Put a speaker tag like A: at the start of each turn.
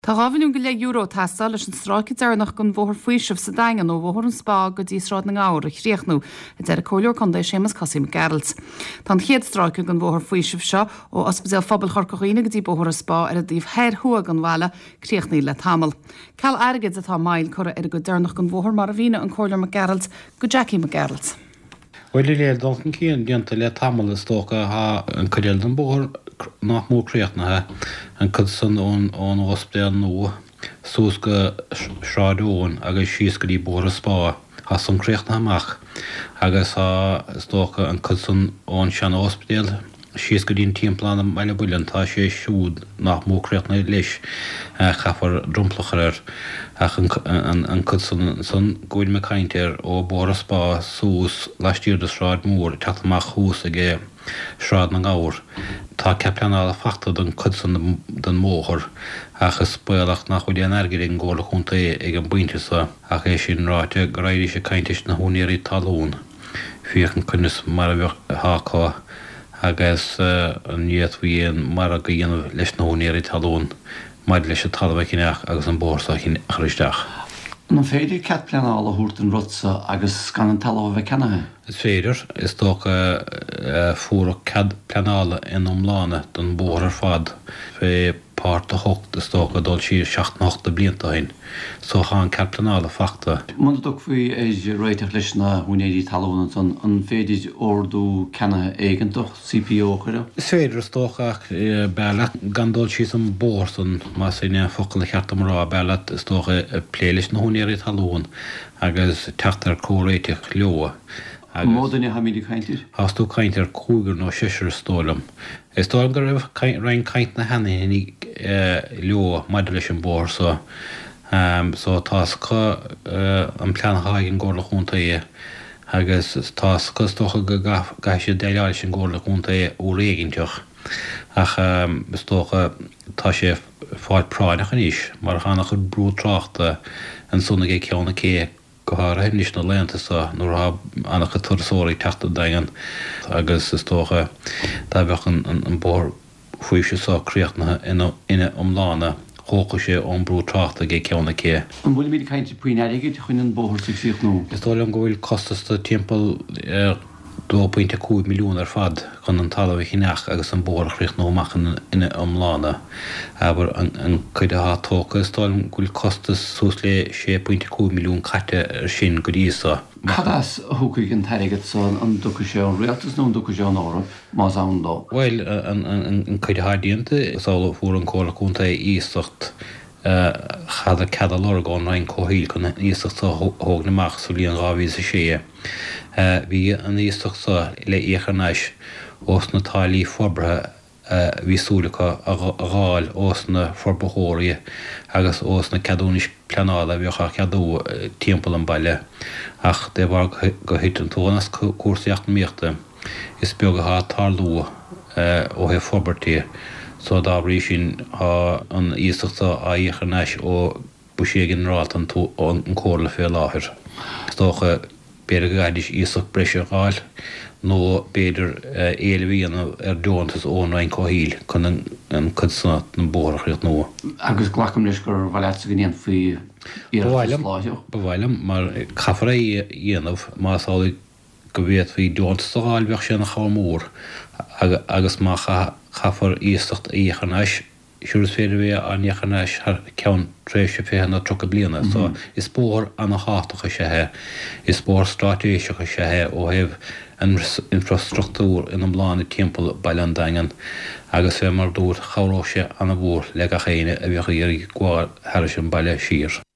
A: Tá rahann go le euro tastal leis an stráici dearnach gon bhór faoisih sa dagan ó bhór an spá go dtí sráid na gáir chríochnú a de a cóileor chundééis sémas cosím Geralt. Tá chéad stráici gon bhór faoisih seo ó ospidéal phobal chorcaíine go dtí bhór a spá ar a dtíobh thir thua an bhile críochnaí le tamil. Ceall airgid atá mail chura ar go dearnach gon bhór mar a bhíine an cóileor Geralt go Jackie Geralt.
B: Well le dalcan cían dianta le tamil is tócha ha an caréal an bór nach mó críochnathe an cud san ón ospidéal nó sús go sráidún agus síos go dtí bór a spá ha san críochnathe amach agus is tócha an cud san ón sean ospidéal síos go dtíon timpplan meile builin tá sé siúd nach mó críochnna leis chafar drumplachar ach an cud san gúil me caintear ó bór a spá sús leistír de sráid mór teach amach chús aige sráid na gáir. Tá ceapleanála fachta don cud san den móthir achas bualach nach chuid an airgid an ggóla chunta ag an buintesa ach é sin ráite go raidí sé cainteis na húnéirí talún. Fiochan cunas mar a bheith hácá agus an níadhhuion mar a go dhéanamh leis na húnéirí talún maid leis a talbheith cineach agus an bórsa christeach.
C: An féidir ceapleanála húirt an rutsa agus gan an talh bheith cenathe?
B: Is féidir is tócha fuair ceapleanála in omlána don bór ar fad fé páirt a hocht is tócha dul siar 7-8 blianta hain. So cha an ceapleanála fachta.
C: Muna do faoi é réiteach leis na húnéirí talún an féidir ordú cenathe éigeantach CPO chuire?
B: Is féidir is tócha beile gan dul siar an bór san más é focail cheart amrá beile is tócha pléilis na húnéirí talún agus teachtar córéiteach leoa.
C: Módaine ha míidir caiintir?
B: Hasú caiintir cúgur nó siir stólam. Is tó go raibh rein caiint na hena hinnig leo maidir leis an bór so tás an plean haig an ggóla chunta agus tás tócha go gaiise déileáil sin ggóla chunta ó réiginteach ach is tócha tá sé fáid práideach an is mar chana chud brú tráchta an sunna gé ceanna cé gohar himnis na lenta nuair ha annach tuairseoirí teachta dagan agus is tócha dá bheith an bór faoise críochnathe ina omlána chócha sé ón brú tráchta gé ceanna cé.
C: An bhfuil míid caiinte puoin aige chuin an bóthir sigh
B: Is dóil an gohfuil costasta timppel 2.2 milliún ar fad chun an talh chineach agus an bór chríoch nóachchan ina omlána aber an chuide hátócha is dóil gohfuil costas sús le 6.2 milliún caite ar sin go díosa.
C: Cadas thucaigh an tairigid an ducha sé an réaltas nó an ducha sé an árap más an dó?
B: Well an chuide hádíanta sála fuair an cóla chunta íostacht chad a cadalor gón rain cóhíil chun íostacht thóg naach sú líon 2006. Bhí an íostacht le échanais os na táilí forbrethe bhí súlacha a gháil os na forbachóirí agus os na cadúnis pleanála bheocha ceadú timppel an baile ach de bhar go hiit an tónas cuasaíocht míochta is beag go há tarlú ó he forbertí so dábrí sin an íostaachta a dhéchanais ó buségin ráit an cóla fé láthir. Tócha beidir gaiidis íostaach breise gáil nó beidir éilehíon ar dúntas ón rain cóhíil chun an cud sanna an bórachríocht nó.
C: Agus ghlacham leis gur bhhailete go gníon faoi
B: Bhhailm mar chafar dhéanamh másála go bhéad faoi dúntas a gáil bheith sé na chamór agus má chafar íostacht a dhéchanais siúras féidir bheith an dhéchanais ceann tréis sé féthe na trocha bliana. So is bór anna hátacha sethe, is bór stratéiseacha sethe ó hebh an infrastruktúr in omlána timppel baile an dagan agus fé mar dúr charóise anna bhór le a chéine a bheith ar gháil theiris an baile sír.